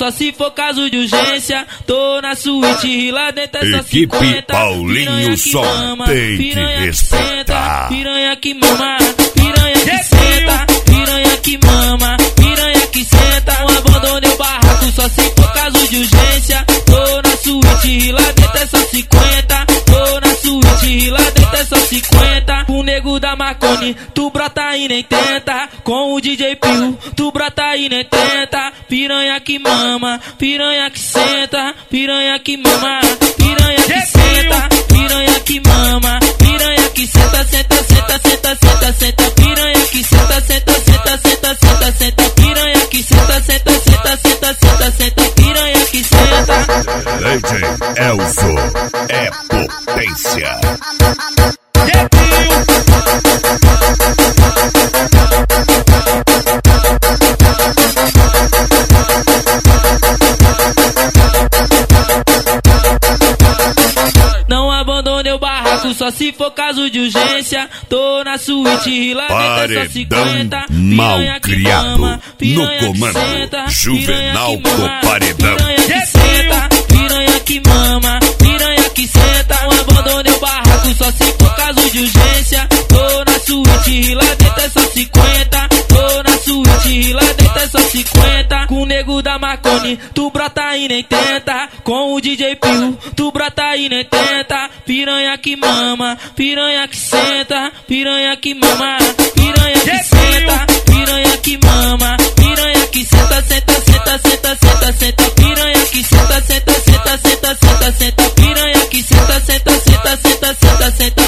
só se for caso de urgência. Tô na suíte, lá dentro é só Equipe 50. Paulinho Som tem que respeitar. Piranha que mama, piranha que senta, piranha que mama, piranha que senta. Não abandone o barraco, só se for caso de urgência. Tô na suíte, lá dentro é só 50. Tô na suíte, lá dentro é só 50. O nego da Marconi, tu brota e nem tenta. Com o DJ Pio, tu brota e nem tenta. Piranha que mama, piranha que senta, piranha que mama, piranha que senta, piranha que mama, piranha que senta, senta, senta, senta, senta, senta, piranha que senta, senta, senta, senta, senta, senta, piranha que senta, senta, senta, senta, senta, senta, piranha que senta. DJ Elzo é potência. Não abandone o barraco, só se for caso de urgência. Tô na suíte, lá dentro é só 50. Malcriado no comando, Juvenal do Paredão. Piranha que senta, piranha que mama, piranha que senta. Não abandone o barraco, só se for caso de urgência. Tô na suíte, lá dentro é só 50. Tô na suíte, lá dentro é só 50. Com o nego da Marconi, tu brota e nem tenta. Com o DJ Pio, tu brota e nem tenta. Piranha que mama, piranha que senta, piranha que mama, piranha que senta, piranha que mama, piranha que senta, senta, senta, senta, senta, senta, piranha que senta, senta, senta, senta, senta, senta, piranha que senta, senta, senta, senta, senta, senta.